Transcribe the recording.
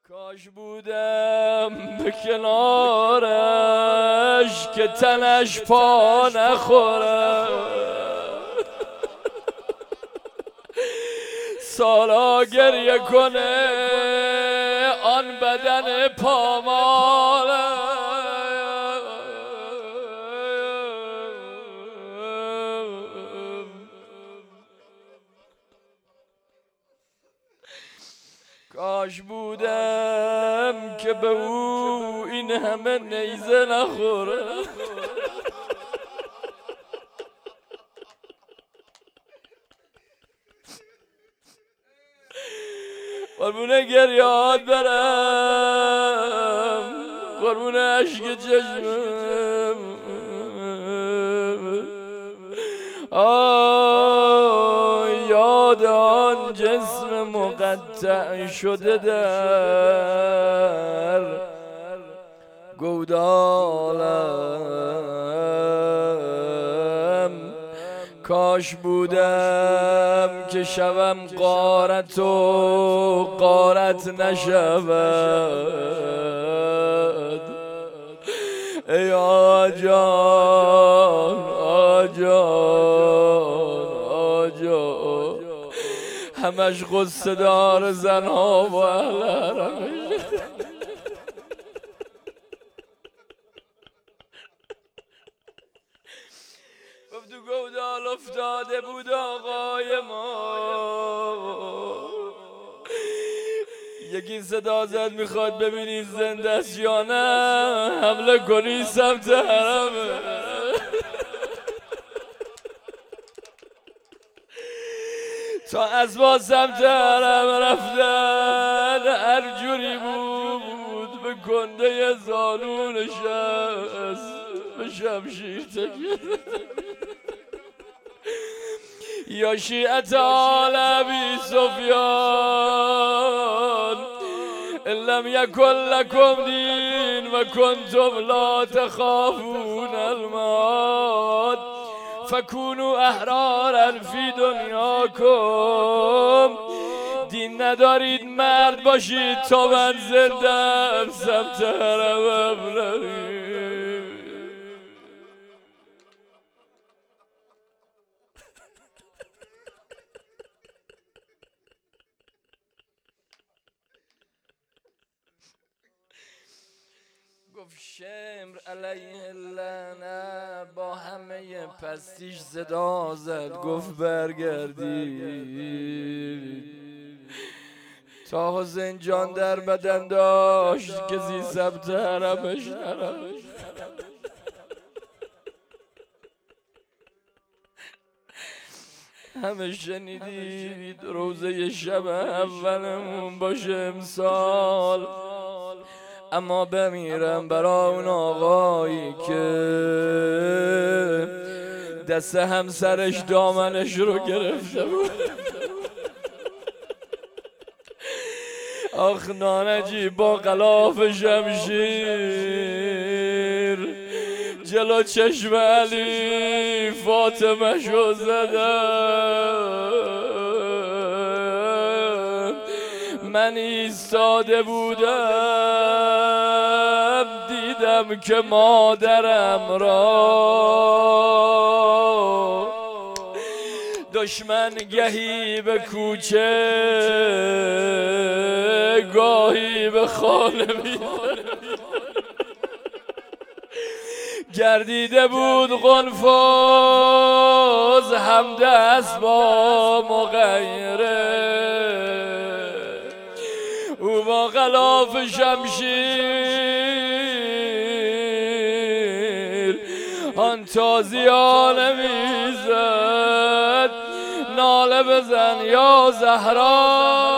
کاش بودم به کنارش که تنش پا نخوره، سالا گریه کنه آن بدن پاماله. کاش بودم که به او این همه نیزه نخوره، قربونه گریات برم، قربونه عشق چشمم، یاد آن جسم مقطع شده در گودالم. کاش بودم که شوم غارت و غارت نشود. ای آجان آجان آجان، همش غصه دار زنها و اهل حرمش. گفت تو گودال افتاده بود آقای ما، یکی صدا زد میخواد ببینید زنده است یا نه، حمله کنی سمت حرمه. تا اسبا سمت حرم رفتن، هر جوری بود به کنده زانون شست، به شمشیر تکیه. یا شیعت آل ابی سفیان، ان لم یکن لکم دین و کنتم لا تخافون الموت فکونوا احرارا فی دنیاکم. دین ندارید مرد باشید تا من زندم سمت حرمم نرید. گفت شمر علیه اللعنه با همه پستیش صدا زد، گفت برگردید. تا حسین جان در بدن داشت که زی سبت حرمش نرفت. همه شنیدید روزه شب اولمون باشه امسال، اما بمیرم برای اون آقایی که دست همسرش دامنش رو گرفته بود. آخ نانجی با غلاف شمشیر جلو چشم علی فاطمه شو زدم. من ایستاده بودم دیدم که مادرم را دشمن گهی به کوچه گاهی به خانه می‌برد. گردیده بود قنفذ همدست با مغیره، او با غلاف شمشیر آن تازیانه میزد، ناله بزن یا زهرا